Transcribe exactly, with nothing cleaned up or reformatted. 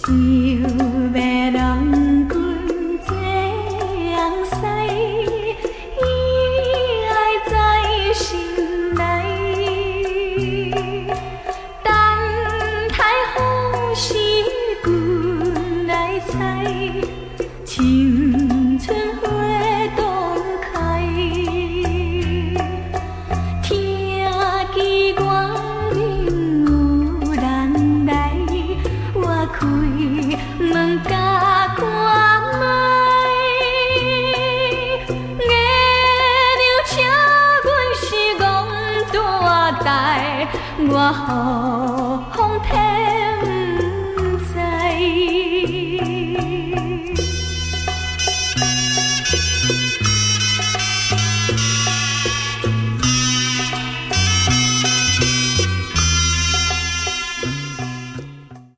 又要郎君这样西，伊爱在心内，等待好时君来采，青春花朵开，听见我人有人来，我开门甲看卖，月亮请阮是戆大台，我